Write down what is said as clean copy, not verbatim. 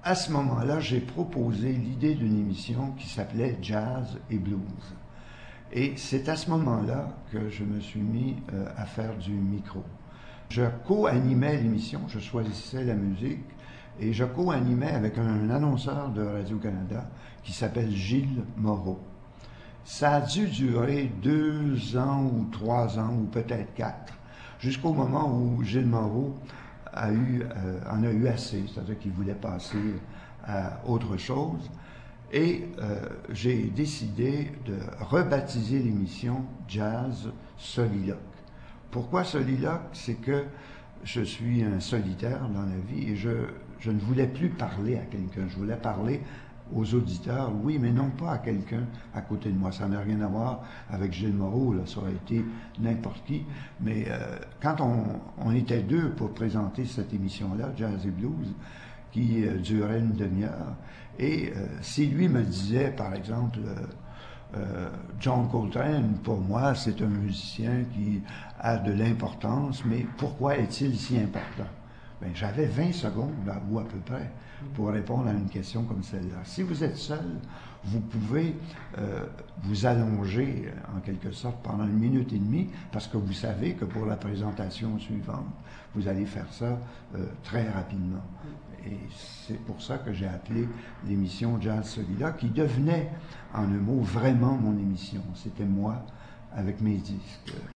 à ce moment-là, j'ai proposé l'idée d'une émission qui s'appelait Jazz et Blues. Et c'est à ce moment-là que je me suis mis à faire du micro. Je co-animais l'émission, je choisissais la musique et je co-animais avec un annonceur de Radio-Canada qui s'appelle Gilles Moreau. Ça a dû durer 2 ans ou 3 ans ou peut-être 4, jusqu'au moment où Gilles Moreau en a eu assez, c'est-à-dire qu'il voulait passer à autre chose. Et j'ai décidé de rebaptiser l'émission Jazz Soliloque. Pourquoi Soliloque? C'est que je suis un solitaire dans la vie et je ne voulais plus parler à quelqu'un. Je voulais parler aux auditeurs, oui, mais non pas à quelqu'un à côté de moi. Ça n'a rien à voir avec Gilles Moreau, là, ça aurait été n'importe qui. Mais quand on était deux pour présenter cette émission-là, Jazz et Blues, qui durait une demi-heure, et si lui me disait, par exemple, John Coltrane, pour moi, c'est un musicien qui a de l'importance, mais pourquoi est-il si important? Ben, j'avais 20 secondes, ou à peu près, pour répondre à une question comme celle-là. Si vous êtes seul, vous pouvez vous allonger, en quelque sorte, pendant 1 minute et demie, parce que vous savez que pour la présentation suivante, vous allez faire ça très rapidement. Et c'est pour ça que j'ai appelé l'émission Jazz Soliloque, qui devenait, en un mot, vraiment mon émission. C'était moi avec mes disques.